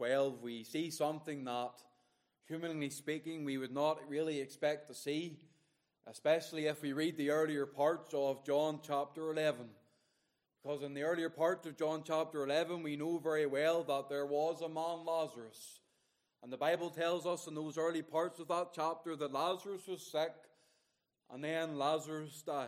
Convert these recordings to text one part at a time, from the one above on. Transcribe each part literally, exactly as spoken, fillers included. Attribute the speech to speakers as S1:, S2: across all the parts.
S1: twelve, we see something that, humanly speaking, we would not really expect to see, especially if we read the earlier parts of John chapter eleven. Because in the earlier part of John chapter eleven, we know very well that there was a man, Lazarus. And the Bible tells us in those early parts of that chapter that Lazarus was sick, and then Lazarus died.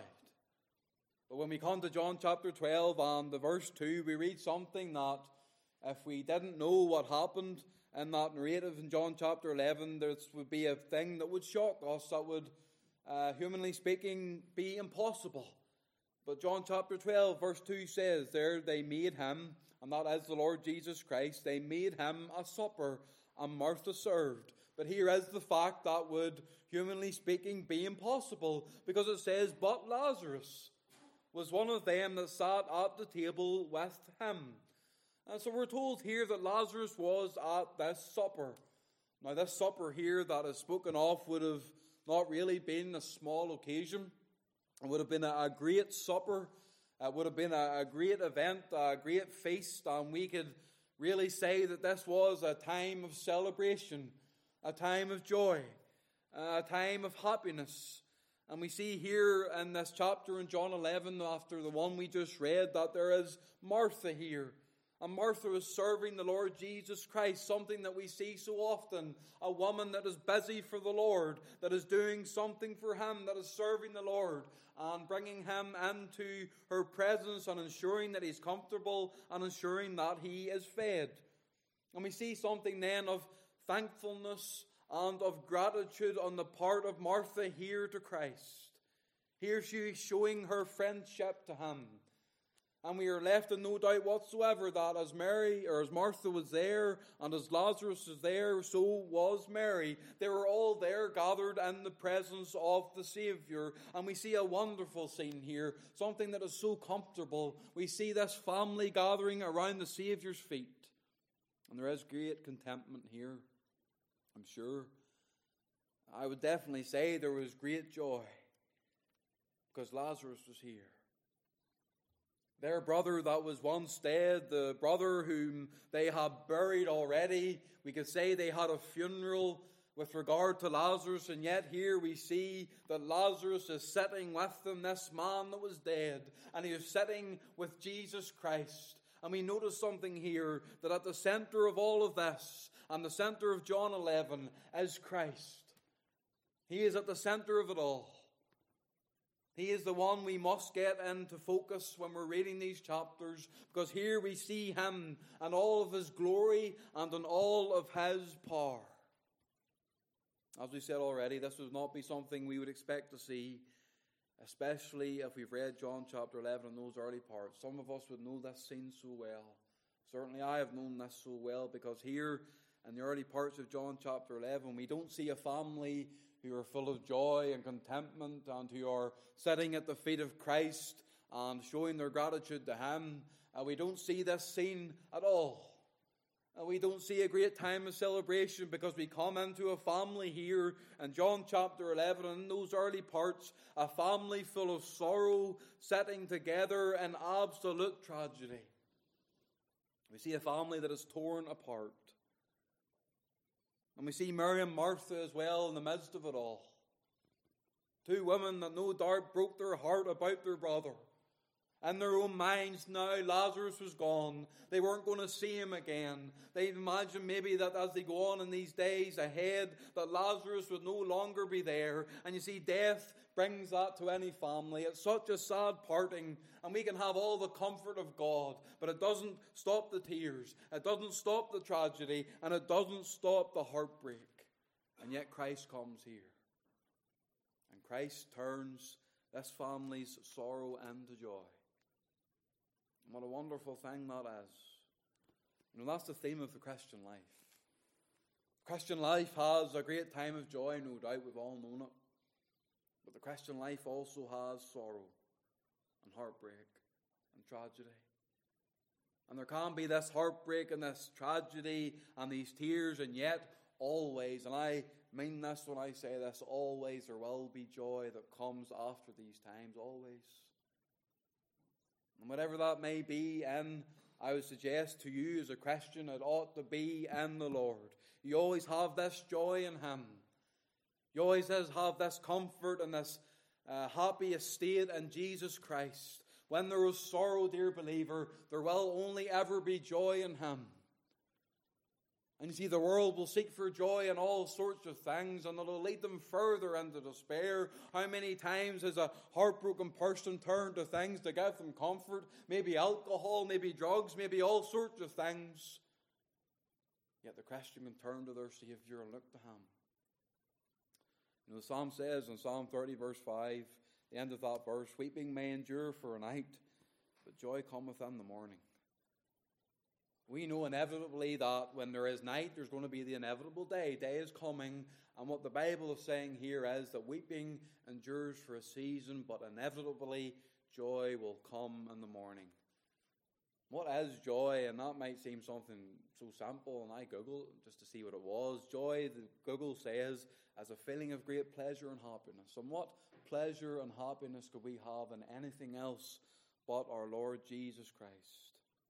S1: But when we come to John chapter twelve and the verse two, we read something that if we didn't know what happened in that narrative in John chapter eleven, this would be a thing that would shock us, that would, uh, humanly speaking, be impossible. But John chapter twelve verse two says, there they made him, and that is the Lord Jesus Christ, they made him a supper, and Martha served. But here is the fact that would, humanly speaking, be impossible, because it says, but Lazarus was one of them that sat at the table with him. And so we're told here that Lazarus was at this supper. Now this supper here that is spoken of would have not really been a small occasion. It would have been a great supper. It would have been a great event, a great feast. And we could really say that this was a time of celebration, a time of joy, a time of happiness. And we see here in this chapter in John eleven, after the one we just read, that there is Martha here. And Martha is serving the Lord Jesus Christ, something that we see so often. A woman that is busy for the Lord, that is doing something for Him, that is serving the Lord, and bringing Him into her presence and ensuring that He's comfortable and ensuring that He is fed. And we see something then of thankfulness and of gratitude on the part of Martha here to Christ. Here she is showing her friendship to Him. And we are left in no doubt whatsoever that as Mary, or as Martha was there, and as Lazarus was there, so was Mary. They were all there gathered in the presence of the Saviour. And we see a wonderful scene here, something that is so comfortable. We see this family gathering around the Saviour's feet. And there is great contentment here, I'm sure. I would definitely say there was great joy, because Lazarus was here. Their brother that was once dead, the brother whom they had buried already. We could say they had a funeral with regard to Lazarus, and yet here we see that Lazarus is sitting with them, this man that was dead, and he is sitting with Jesus Christ. And we notice something here, that at the center of all of this, and the center of John eleven, is Christ. He is at the center of it all. He is the one we must get into focus when we're reading these chapters, because here we see Him and all of His glory and in all of His power. As we said already, this would not be something we would expect to see, especially if we've read John chapter eleven in those early parts. Some of us would know this scene so well. Certainly I have known this so well, because here in the early parts of John chapter eleven, we don't see a family who are full of joy and contentment and who are sitting at the feet of Christ and showing their gratitude to Him. And we don't see this scene at all. And we don't see a great time of celebration, because we come into a family here in John chapter eleven, and in those early parts, a family full of sorrow, sitting together in absolute tragedy. We see a family that is torn apart. And we see Mary and Martha as well in the midst of it all. Two women that no doubt broke their heart about their brother. In their own minds now, Lazarus was gone. They weren't going to see him again. They imagined maybe that as they go on in these days ahead, that Lazarus would no longer be there. And you see, death brings that to any family. It's such a sad parting, and we can have all the comfort of God, but it doesn't stop the tears. It doesn't stop the tragedy, and it doesn't stop the heartbreak. And yet Christ comes here. And Christ turns this family's sorrow into joy. And what a wonderful thing that is. You know, that's the theme of the Christian life. Christian life has a great time of joy, no doubt, we've all known it. But the Christian life also has sorrow and heartbreak and tragedy. And there can be this heartbreak and this tragedy and these tears, and yet always, and I mean this when I say this, always there will be joy that comes after these times, always. And whatever that may be in I would suggest to you as a Christian, it ought to be in the Lord. You always have this joy in Him. You always have this comfort and this uh, happy estate in Jesus Christ. When there is sorrow, dear believer, there will only ever be joy in Him. And you see, the world will seek for joy in all sorts of things, and it'll lead them further into despair. How many times has a heartbroken person turned to things to give them comfort? Maybe alcohol, maybe drugs, maybe all sorts of things. Yet the Christian can turn to their Saviour and look to Him. You know, the Psalm says in Psalm thirty, verse five, the end of that verse, weeping may endure for a night, but joy cometh in the morning. We know inevitably that when there is night, there's going to be the inevitable day. Day is coming, and what the Bible is saying here is that weeping endures for a season, but inevitably joy will come in the morning. What is joy? And that might seem something so simple, and I Googled just to see what it was. Joy, the Google says, as a feeling of great pleasure and happiness. And what pleasure and happiness could we have in anything else but our Lord Jesus Christ?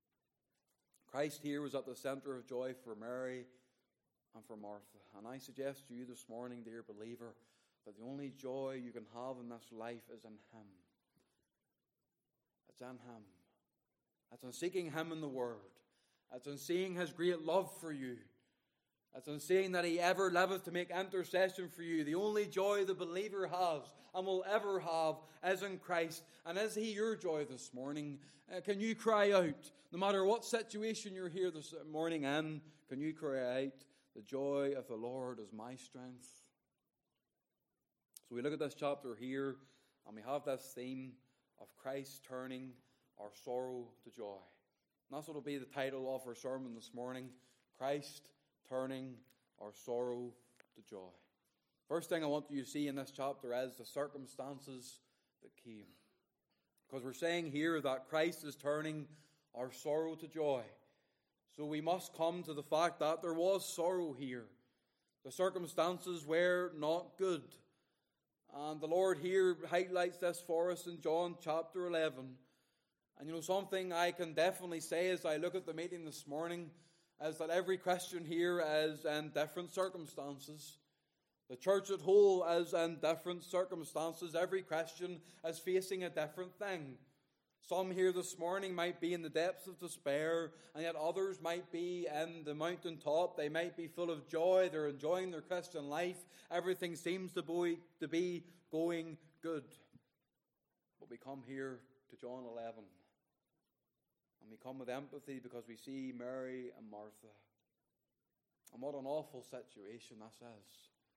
S1: Christ here was at the center of joy for Mary and for Martha. And I suggest to you this morning, dear believer, that the only joy you can have in this life is in Him. It's in Him. It's in seeking Him in the Word. It's in seeing His great love for you. It's in seeing that He ever liveth to make intercession for you. The only joy the believer has and will ever have is in Christ. And is He your joy this morning? Uh, can you cry out, no matter what situation you're here this morning in, can you cry out, the joy of the Lord is my strength? So we look at this chapter here, and we have this theme of Christ turning our sorrow to joy. And that's what will be the title of our sermon this morning, Christ turning our sorrow to joy. First thing I want you to see in this chapter is the circumstances that came. Because we're saying here that Christ is turning our sorrow to joy. So we must come to the fact that there was sorrow here. The circumstances were not good. And the Lord here highlights this for us in John chapter eleven. And you know, something I can definitely say as I look at the meeting this morning is that every Christian here is in different circumstances. The church at whole is in different circumstances. Every Christian is facing a different thing. Some here this morning might be in the depths of despair, and yet others might be in the mountaintop. They might be full of joy. They're enjoying their Christian life. Everything seems to be, to be going good. But we come here to John eleven. And we come with empathy because we see Mary and Martha. And what an awful situation this is.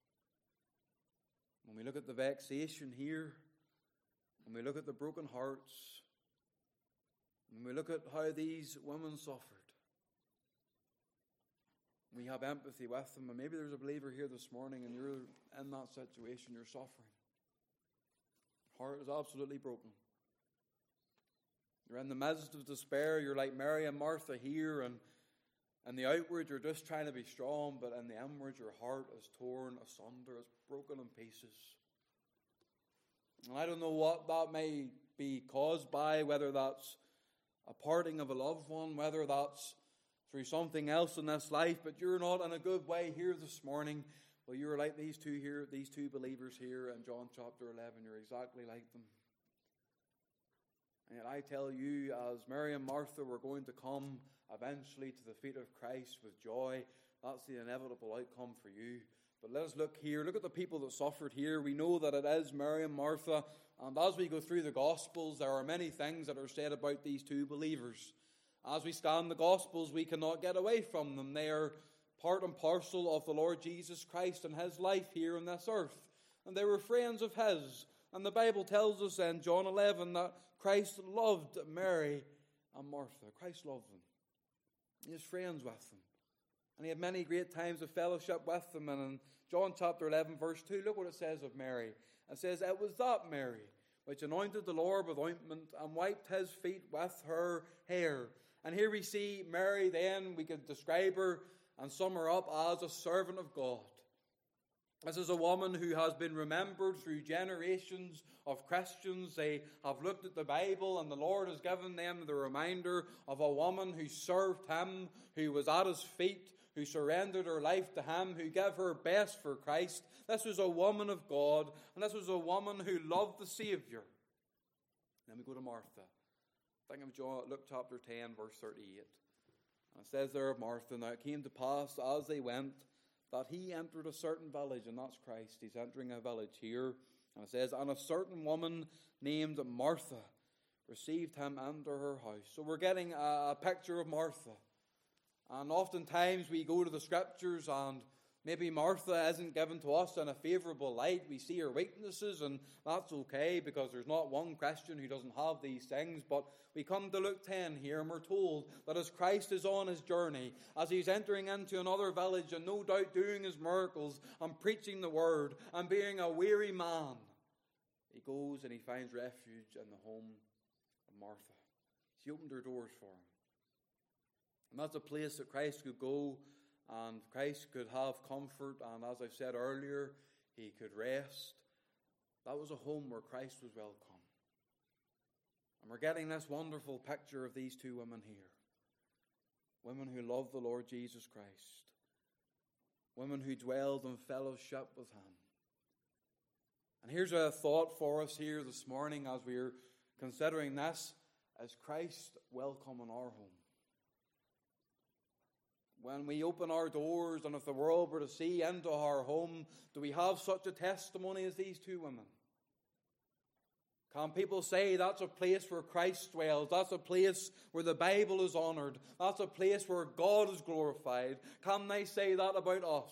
S1: When we look at the vexation here, when we look at the broken hearts, when we look at how these women suffered, we have empathy with them. And maybe there's a believer here this morning and you're in that situation, you're suffering. Your heart is absolutely broken. You're in the midst of despair. You're like Mary and Martha here, and in the outward you're just trying to be strong, but in the inward your heart is torn asunder. It's broken in pieces. And I don't know what that may be caused by, whether that's a parting of a loved one, whether that's through something else in this life, but you're not in a good way here this morning. Well, you're like these two here, these two believers here in John chapter eleven. You're exactly like them. And yet I tell you, as Mary and Martha were going to come eventually to the feet of Christ with joy, that's the inevitable outcome for you. But let us look here. Look at the people that suffered here. We know that it is Mary and Martha. And as we go through the Gospels, there are many things that are said about these two believers. As we scan the Gospels, we cannot get away from them. They are part and parcel of the Lord Jesus Christ and His life here on this earth. And they were friends of His. And the Bible tells us in John eleven that Christ loved Mary and Martha. Christ loved them. He was friends with them. And He had many great times of fellowship with them. And in John chapter eleven, verse two, look what it says of Mary. It says, it was that Mary which anointed the Lord with ointment and wiped His feet with her hair. And here we see Mary then, we could describe her and sum her up as a servant of God. This is a woman who has been remembered through generations of Christians. They have looked at the Bible, and the Lord has given them the reminder of a woman who served Him, who was at His feet, who surrendered her life to Him, who gave her best for Christ. This was a woman of God, and this was a woman who loved the Saviour. Then we go to Martha. Think of John, Luke chapter ten, verse thirty-eight. And it says there of Martha, "Now it came to pass as they went, that he entered a certain village," and that's Christ. He's entering a village here. And it says, "And a certain woman named Martha received him into her house." So we're getting a, a picture of Martha. And oftentimes we go to the Scriptures and maybe Martha isn't given to us in a favourable light. We see her weaknesses, and that's okay, because there's not one Christian who doesn't have these things. But we come to Luke ten here, and we're told that as Christ is on his journey, as he's entering into another village and no doubt doing his miracles and preaching the word and being a weary man, he goes and he finds refuge in the home of Martha. She opened her doors for him. And that's a place that Christ could go, and Christ could have comfort, and as I've said earlier, he could rest. That was a home where Christ was welcome. And we're getting this wonderful picture of these two women here. Women who loved the Lord Jesus Christ. Women who dwelled in fellowship with him. And here's a thought for us here this morning as we're considering this: is Christ welcome in our home? When we open our doors, and if the world were to see into our home, do we have such a testimony as these two women? Can people say that's a place where Christ dwells? That's a place where the Bible is honoured. That's a place where God is glorified. Can they say that about us?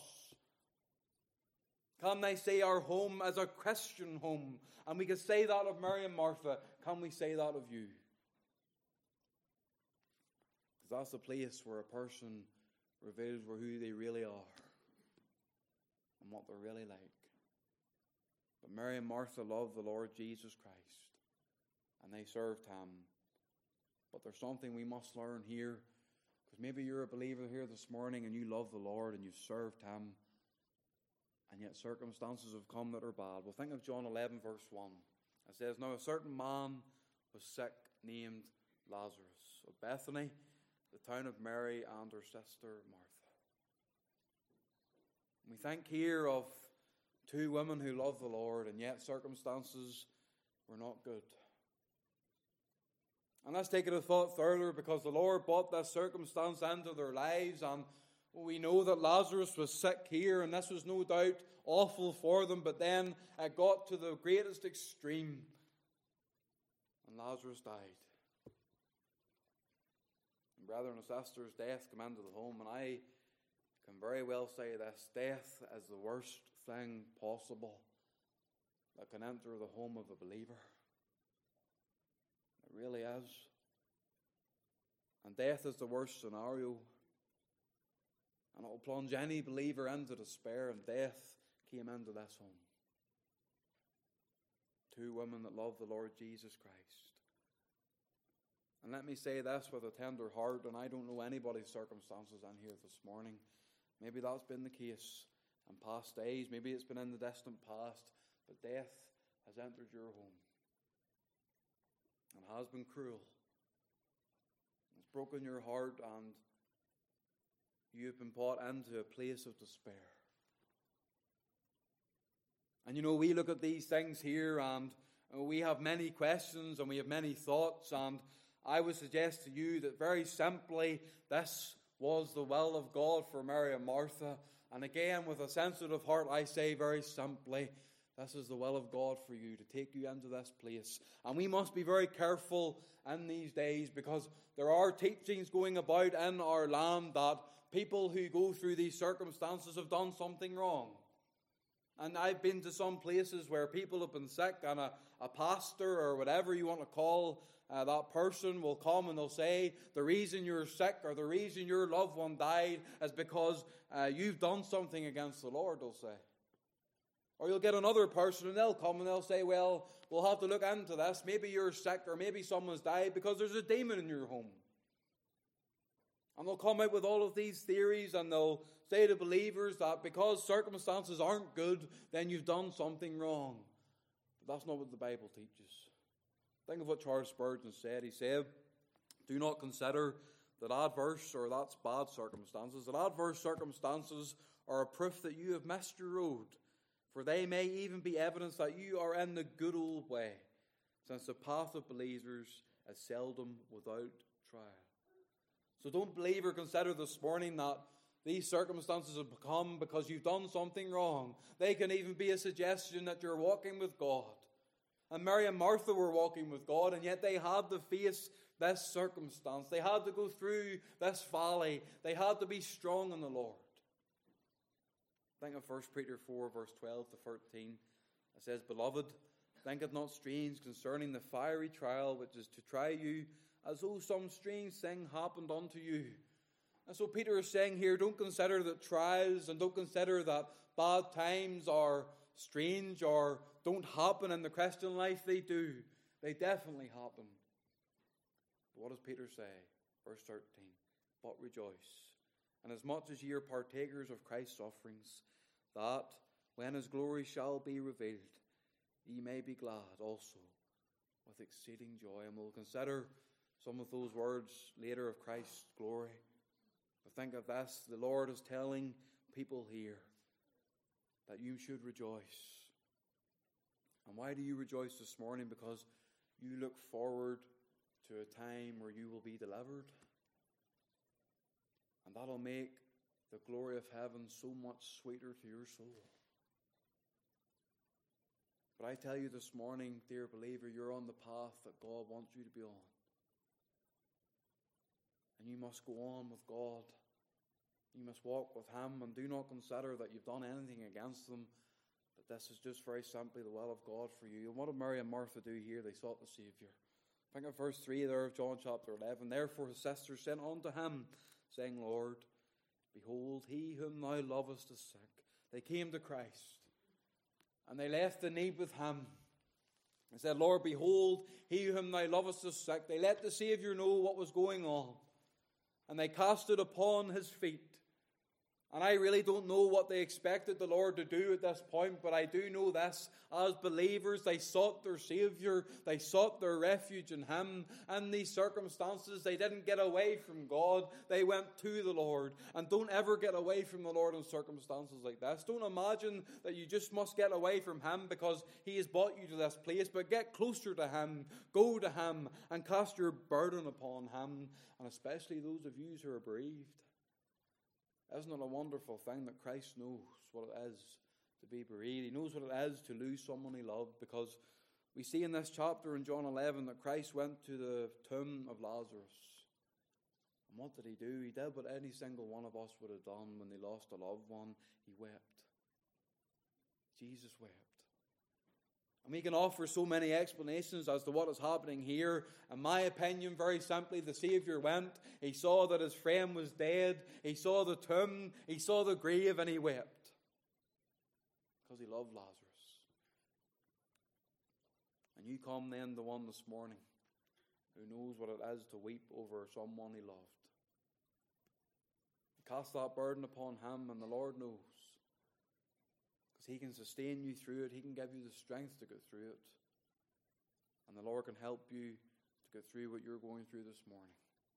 S1: Can they say our home is a Christian home? And we can say that of Mary and Martha. Can we say that of you? Because that's a place where a person reveals who they really are and what they're really like. But Mary and Martha loved the Lord Jesus Christ, and they served him. But there's something we must learn here, because maybe you're a believer here this morning and you love the Lord and you've served him, and yet circumstances have come that are bad. Well, think of John eleven verse one. It says, "Now a certain man was sick, named Lazarus, of Bethany, the town of Mary and her sister Martha." We think here of two women who love the Lord, and yet circumstances were not good. And let's take it a thought further, because the Lord brought this circumstance into their lives, and we know that Lazarus was sick here, and this was no doubt awful for them, but then it got to the greatest extreme, and Lazarus died. Brethren and sisters, death came into the home, and I can very well say this: death is the worst thing possible that can enter the home of a believer. It really is. And death is the worst scenario, and it will plunge any believer into despair, and death came into this home. Two women that love the Lord Jesus Christ. And let me say this with a tender heart, and I don't know anybody's circumstances in here this morning. Maybe that's been the case in past days. Maybe it's been in the distant past. But death has entered your home and has been cruel. It's broken your heart, and you've been brought into a place of despair. And you know, we look at these things here, and we have many questions and we have many thoughts, and I would suggest to you that very simply, this was the will of God for Mary and Martha. And again, with a sensitive heart, I say very simply, this is the will of God for you, to take you into this place. And we must be very careful in these days, because there are teachings going about in our land that people who go through these circumstances have done something wrong. And I've been to some places where people have been sick, and a, a pastor or whatever you want to call Uh, that person will come and they'll say, the reason you're sick or the reason your loved one died is because uh, you've done something against the Lord, they'll say. Or you'll get another person and they'll come and they'll say, well, we'll have to look into this. Maybe you're sick, or maybe someone's died because there's a demon in your home. And they'll come out with all of these theories, and they'll say to believers that because circumstances aren't good, then you've done something wrong. But that's not what the Bible teaches. Think of what Charles Spurgeon said. He said, do not consider that adverse or that's bad circumstances, that adverse circumstances are a proof that you have missed your road, for they may even be evidence that you are in the good old way, since the path of believers is seldom without trial. So don't believe or consider this morning that these circumstances have come because you've done something wrong. They can even be a suggestion that you're walking with God. And Mary and Martha were walking with God, and yet they had to face this circumstance. They had to go through this valley. They had to be strong in the Lord. Think of First Peter four, verse twelve to thirteen. It says, Beloved, think it not strange concerning the fiery trial which is to try you, as though some strange thing happened unto you. And so Peter is saying here, don't consider that trials and don't consider that bad times are strange or don't happen in the Christian life. They do. They definitely happen. But what does Peter say? Verse thirteen, but rejoice, inasmuch as ye are partakers of Christ's sufferings, that when his glory shall be revealed, ye may be glad also with exceeding joy. And we'll consider some of those words later of Christ's glory. But think of this, the Lord is telling people here that you should rejoice. And why do you rejoice this morning? Because you look forward to a time where you will be delivered. And that'll make the glory of heaven so much sweeter to your soul. But I tell you this morning, dear believer, you're on the path that God wants you to be on. And you must go on with God. You must walk with Him, and do not consider that you've done anything against them, but this is just very simply the will of God for you. And what did Mary and Martha do here? They sought the Saviour. Think of verse three there of John chapter eleven. Therefore his sisters sent unto him, saying, Lord, behold, he whom thou lovest is sick. They came to Christ, and they left the need with Him. They said, Lord, behold, he whom thou lovest is sick. They let the Saviour know what was going on, and they cast it upon His feet. And I really don't know what they expected the Lord to do at this point, but I do know this. As believers, they sought their Saviour. They sought their refuge in Him. In these circumstances, they didn't get away from God. They went to the Lord. And don't ever get away from the Lord in circumstances like this. Don't imagine that you just must get away from Him because He has brought you to this place, but get closer to Him. Go to Him and cast your burden upon Him, and especially those of you who are bereaved. Isn't it a wonderful thing that Christ knows what it is to be bereaved? He knows what it is to lose someone he loved, because we see in this chapter in John eleven that Christ went to the tomb of Lazarus. And what did He do? He did what any single one of us would have done when they lost a loved one. He wept. Jesus wept. And we can offer so many explanations as to what is happening here. In my opinion, very simply, the Saviour went. He saw that his friend was dead. He saw the tomb. He saw the grave, and He wept. Because He loved Lazarus. And you come then, the one this morning, who knows what it is to weep over someone he loved. Cast that burden upon Him, and the Lord knows. He can sustain you through it. He can give you the strength to go through it. And the Lord can help you to get through what you're going through this morning.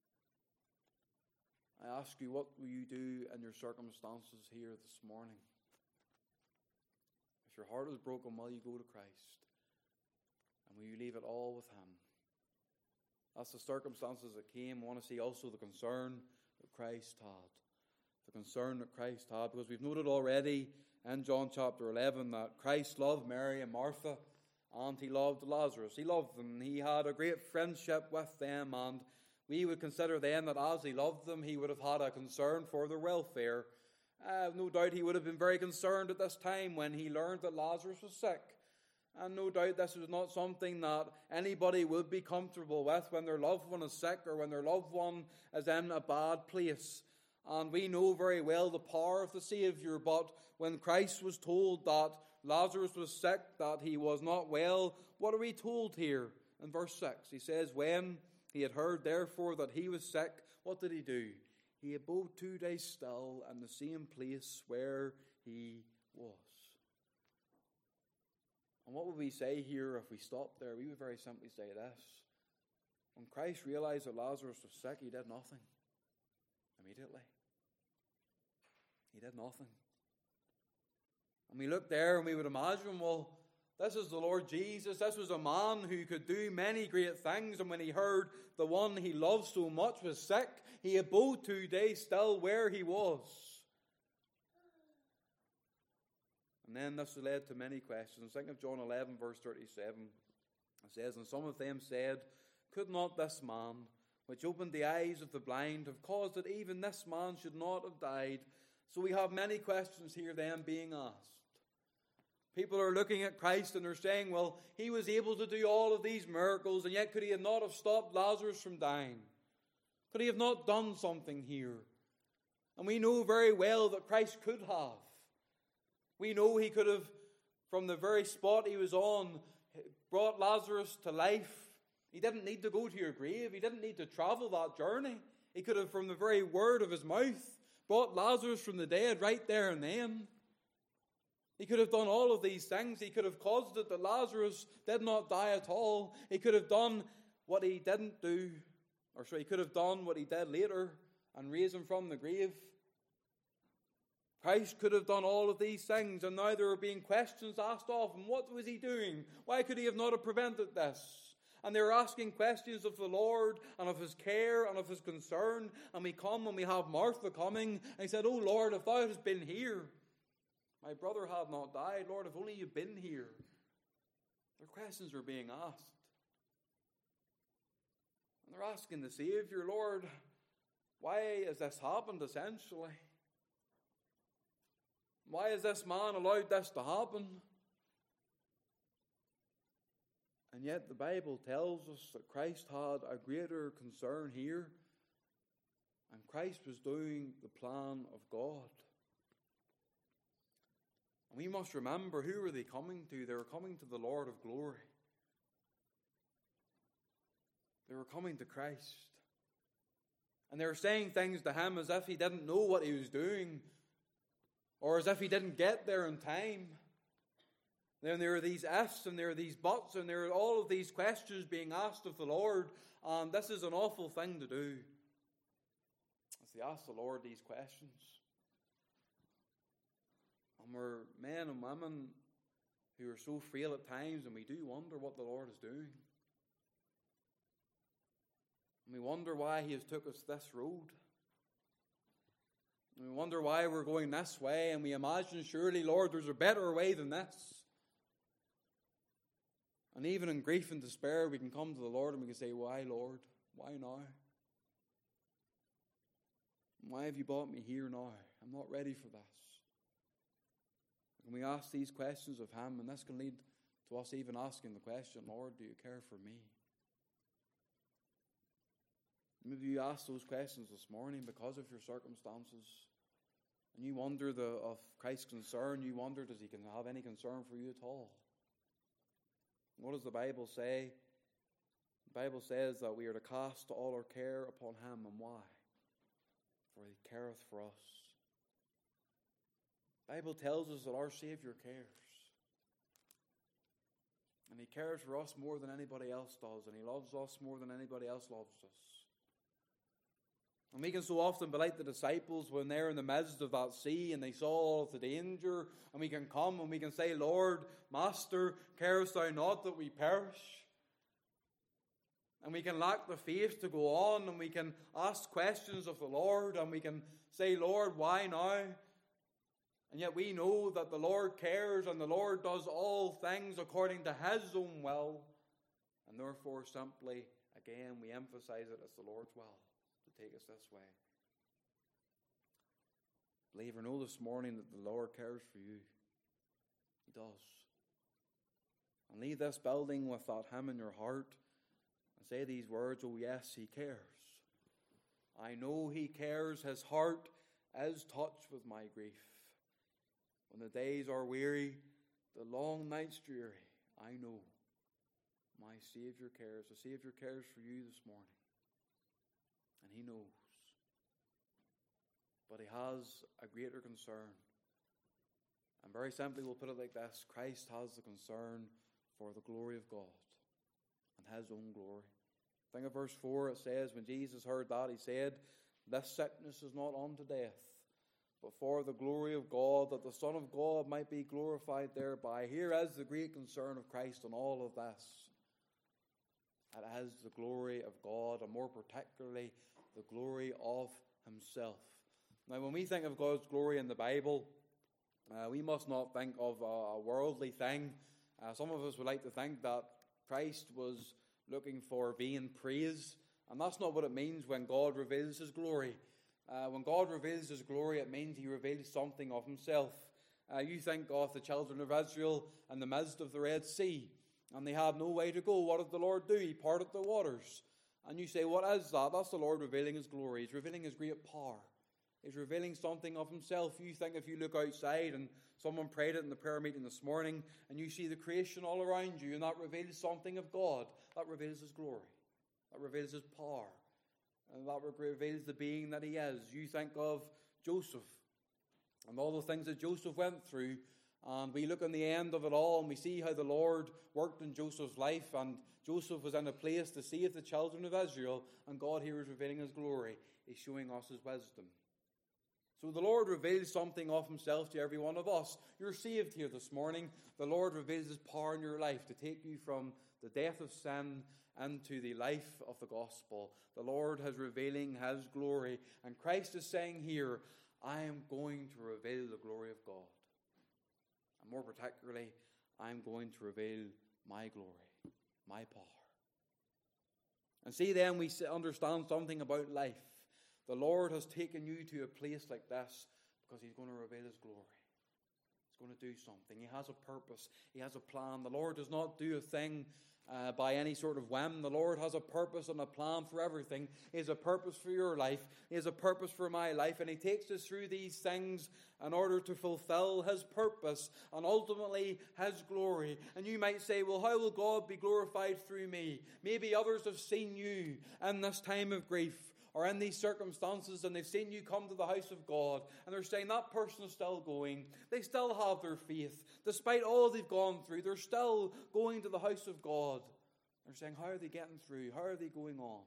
S1: I ask you, what will you do in your circumstances here this morning? If your heart is broken, will you go to Christ? And will you leave it all with Him? That's the circumstances that came. I want to see also the concern that Christ had. The concern that Christ had, because we've noted already in John chapter eleven that Christ loved Mary and Martha, and He loved Lazarus. He loved them. He had a great friendship with them, and we would consider then that as He loved them, He would have had a concern for their welfare. Uh, no doubt He would have been very concerned at this time when He learned that Lazarus was sick. And no doubt this was not something that anybody would be comfortable with when their loved one is sick or when their loved one is in a bad place. And we know very well the power of the Saviour, but when Christ was told that Lazarus was sick, that he was not well, what are we told here in verse six? He says, when He had heard therefore that he was sick, what did He do? he abode two days still in the same place where he was. And what would we say here if we stopped there? We would very simply say this. When Christ realized that Lazarus was sick, he did nothing immediately. He did nothing. And we look there and we would imagine, well, this is the Lord Jesus. This was a man who could do many great things. And when he heard the one he loved so much was sick, he abode two days still where he was. And then this led to many questions. Think of John eleven, verse thirty-seven. It says, and some of them said, could not this man, which opened the eyes of the blind, have caused that even this man should not have died? So we have many questions here then being asked. People are looking at Christ and they're saying, well, he was able to do all of these miracles, and yet could he have not have stopped Lazarus from dying? Could he have not done something here? And we know very well that Christ could have. We know he could have, from the very spot he was on, brought Lazarus to life. He didn't need to go to your grave. He didn't need to travel that journey. He could have, from the very word of his mouth, brought Lazarus from the dead right there and then. He could have done all of these things. He could have caused it that Lazarus did not die at all. He could have done what he didn't do. Or sorry, he could have done what he did later and raised him from the grave. Christ could have done all of these things, and now there are being questions asked of him. What was he doing? Why could he have not have prevented this? And they were asking questions of the Lord and of his care and of his concern. And we come and we have Martha coming. And he said, oh Lord, if thou hadst been here, my brother had not died. Lord, if only you'd been here. Their questions are being asked. And they're asking the Savior, Lord, why has this happened essentially? Why has this man allowed this to happen? And yet the Bible tells us that Christ had a greater concern here. And Christ was doing the plan of God. And we must remember, who were they coming to? They were coming to the Lord of glory. They were coming to Christ. And they were saying things to him as if he didn't know what he was doing, or as if he didn't get there in time. Then there are these ifs and there are these buts and there are all of these questions being asked of the Lord. And this is an awful thing to do, as they ask the Lord these questions. And we're men and women who are so frail at times, and we do wonder what the Lord is doing. And we wonder why he has took us this road. And we wonder why we're going this way, and we imagine, surely, Lord, there's a better way than this. And even in grief and despair, we can come to the Lord and we can say, why, Lord? Why now? Why have you brought me here now? I'm not ready for this. And we ask these questions of him, and this can lead to us even asking the question, Lord, do you care for me? Maybe you ask those questions this morning because of your circumstances, and you wonder the, of Christ's concern. You wonder, does he have any concern for you at all? What does the Bible say? The Bible says that we are to cast all our care upon him, and why? For he careth for us. The Bible tells us that our Savior cares. And he cares for us more than anybody else does, and he loves us more than anybody else loves us. And we can so often be like the disciples when they're in the midst of that sea and they saw all of the danger, and we can come and we can say, Lord, Master, carest thou not that we perish? And we can lack the faith to go on, and we can ask questions of the Lord, and we can say, Lord, why now? And yet we know that the Lord cares, and the Lord does all things according to his own will. And therefore, simply, again, we emphasize it as the Lord's will to take us this way. Believer, know this morning that the Lord cares for you. He does. And leave this building with that hymn in your heart and say these words, oh yes, he cares. I know he cares. His heart is touched with my grief. When the days are weary, the long nights dreary, I know my Savior cares. The Savior cares for you this morning. And he knows. but he has a greater concern. And very simply, we'll put it like this: Christ has the concern for the glory of God and his own glory. Think of verse four. It says, when Jesus heard that, he said, "This sickness is not unto death, but for the glory of God, that the Son of God might be glorified thereby." Here is the great concern of Christ in all of this. It is the glory of God, and more particularly, the glory of himself. Now, when we think of God's glory in the Bible, uh, we must not think of a, a worldly thing. Uh, some of us would like to think that Christ was looking for vain praise, and that's not what it means when God reveals his glory. Uh, when God reveals his glory, it means he reveals something of himself. Uh, you think of the children of Israel in the midst of the Red Sea, and they had no way to go. What did the Lord do? He parted the waters. And you say, what is that? That's the Lord revealing his glory. He's revealing his great power. He's revealing something of himself. You think if you look outside, and someone prayed it in the prayer meeting this morning, and you see the creation all around you, and that reveals something of God, that reveals his glory. That reveals his power. And that reveals the being that he is. You think of Joseph and all the things that Joseph went through, and we look on the end of it all, and we see how the Lord worked in Joseph's life, and Joseph was in a place to save the children of Israel, and God here is revealing his glory. He's showing us his wisdom. So the Lord reveals something of himself to every one of us. You're saved here this morning. The Lord reveals his power in your life to take you from the death of sin into the life of the gospel. The Lord is revealing his glory. And Christ is saying here, I am going to reveal the glory of God. And more particularly, I am going to reveal my glory, my power. And see, then we understand something about life. The Lord has taken you to a place like this because he's going to reveal his glory. He's going to do something. He has a purpose. He has a plan. The Lord does not do a thing uh, by any sort of whim. The Lord has a purpose and a plan for everything. He has a purpose for your life. He has a purpose for my life. And he takes us through these things in order to fulfill his purpose and ultimately his glory. And you might say, well, how will God be glorified through me? Maybe others have seen you in this time of grief, or in these circumstances, and they've seen you come to the house of God, and they're saying that person is still going. They still have their faith. Despite all they've gone through, they're still going to the house of God. They're saying, how are they getting through? How are they going on?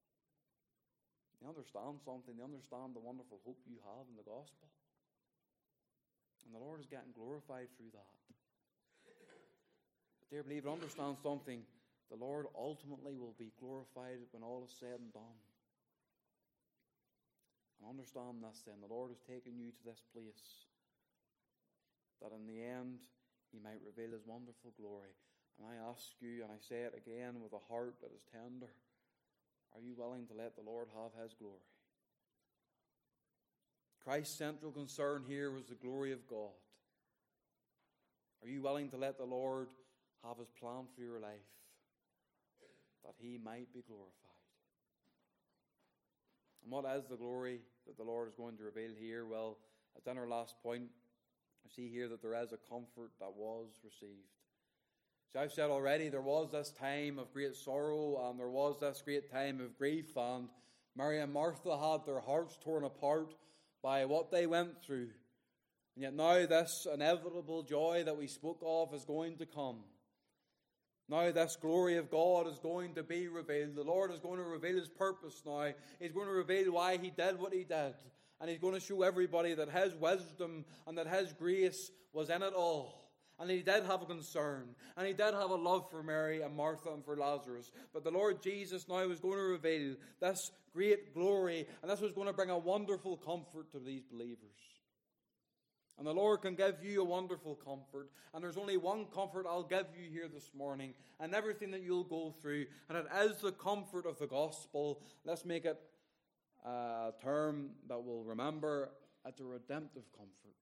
S1: They understand something. They understand the wonderful hope you have in the gospel. And the Lord is getting glorified through that. But dear believer, understand something. The Lord ultimately will be glorified when all is said and done. Understand this then. The Lord has taken you to this place that in the end he might reveal his wonderful glory. And I ask you, and I say it again with a heart that is tender, are you willing to let the Lord have his glory? Christ's central concern here was the glory of God. Are you willing to let the Lord have his plan for your life, that he might be glorified? And what is the glory that the Lord is going to reveal here? Well, it's in our last point. I see here that there is a comfort that was received. So I've said already, there was this time of great sorrow, and there was this great time of grief, and Mary and Martha had their hearts torn apart by what they went through. And yet now this inevitable joy that we spoke of is going to come. Now this glory of God is going to be revealed. The Lord is going to reveal his purpose now. He's going to reveal why he did what he did. And he's going to show everybody that his wisdom and that his grace was in it all. And he did have a concern. And he did have a love for Mary and Martha and for Lazarus. But the Lord Jesus now was going to reveal this great glory. And this was going to bring a wonderful comfort to these believers. And the Lord can give you a wonderful comfort. And there's only one comfort I'll give you here this morning. And everything that you'll go through. And it is the comfort of the gospel. Let's make it a term that we'll remember. It's a redemptive comfort.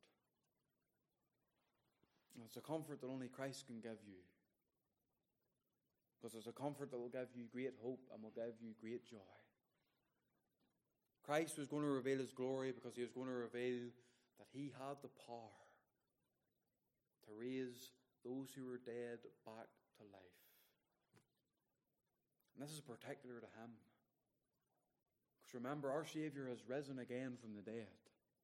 S1: And it's a comfort that only Christ can give you. Because it's a comfort that will give you great hope and will give you great joy. Christ was going to reveal his glory because he was going to reveal that he had the power to raise those who were dead back to life. And this is particular to him. Because remember, our Savior has risen again from the dead.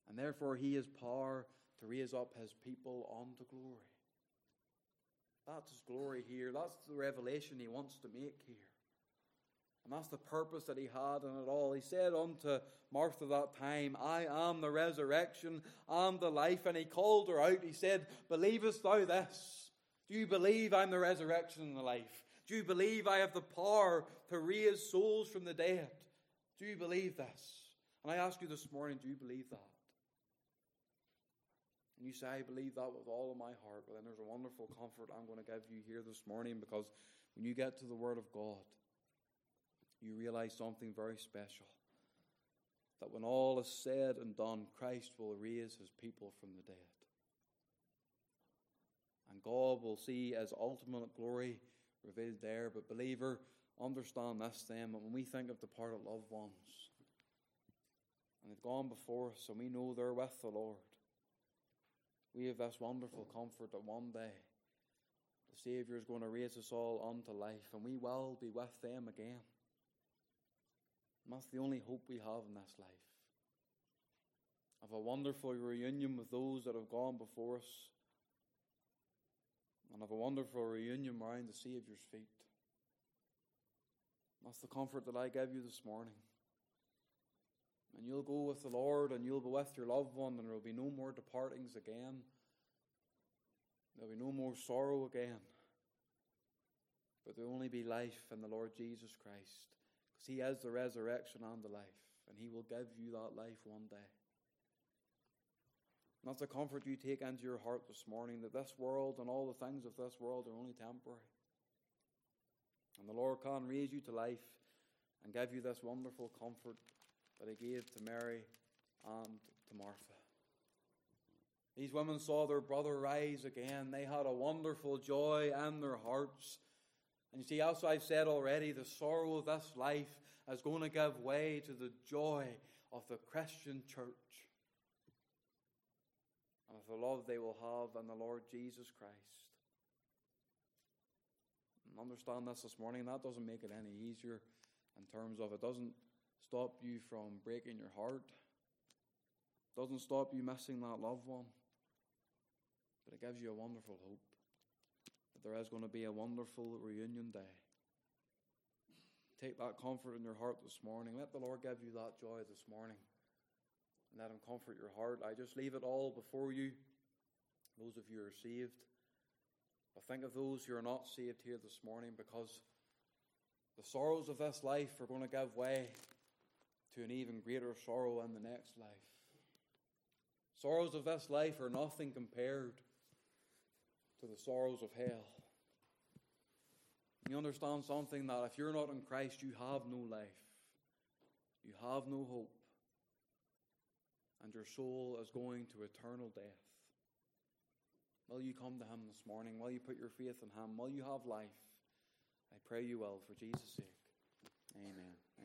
S1: And therefore he has power to raise up his people unto glory. That's his glory here. That's the revelation he wants to make here. And that's the purpose that he had in it all. He said unto Martha that time, I am the resurrection and the life. And he called her out. He said, believest thou this? Do you believe I'm the resurrection and the life? Do you believe I have the power to raise souls from the dead? Do you believe this? And I ask you this morning, do you believe that? And you say, I believe that with all of my heart. Well, then there's a wonderful comfort I'm going to give you here this morning, because when you get to the Word of God, you realize something very special. That when all is said and done, Christ will raise his people from the dead. And God will see his ultimate glory revealed there. But believer, understand this then, that when we think of departed loved ones, and they've gone before us, and we know they're with the Lord, we have this wonderful comfort that one day the Saviour is going to raise us all unto life, and we will be with them again. And that's the only hope we have in this life. Of a wonderful reunion with those that have gone before us, and of a wonderful reunion around the Saviour's feet. That's the comfort that I give you this morning. And you'll go with the Lord, and you'll be with your loved one, and there will be no more departings again. There will be no more sorrow again. But there will only be life in the Lord Jesus Christ, because he is the resurrection and the life, and he will give you that life one day. And that's the comfort you take into your heart this morning, that this world and all the things of this world are only temporary. And the Lord can raise you to life and give you this wonderful comfort that he gave to Mary and to Martha. These women saw their brother rise again. They had a wonderful joy in their hearts. And you see, as I've said already, the sorrow of this life is going to give way to the joy of the Christian church, and of the love they will have in the Lord Jesus Christ. And understand this this morning, that doesn't make it any easier in terms of it doesn't stop you from breaking your heart. It doesn't stop you missing that loved one. But it gives you a wonderful hope that there is going to be a wonderful reunion day. Take that comfort in your heart this morning. Let the Lord give you that joy this morning. And let him comfort your heart. I just leave it all before you, those of you who are saved. But think of those who are not saved here this morning, because the sorrows of this life are going to give way to an even greater sorrow in the next life. Sorrows of this life are nothing compared to the sorrows of hell. You understand something, that if you're not in Christ, you have no life. You have no hope. And your soul is going to eternal death. Will you come to him this morning? Will you put your faith in him? Will you have life? I pray you will, for Jesus' sake. Amen.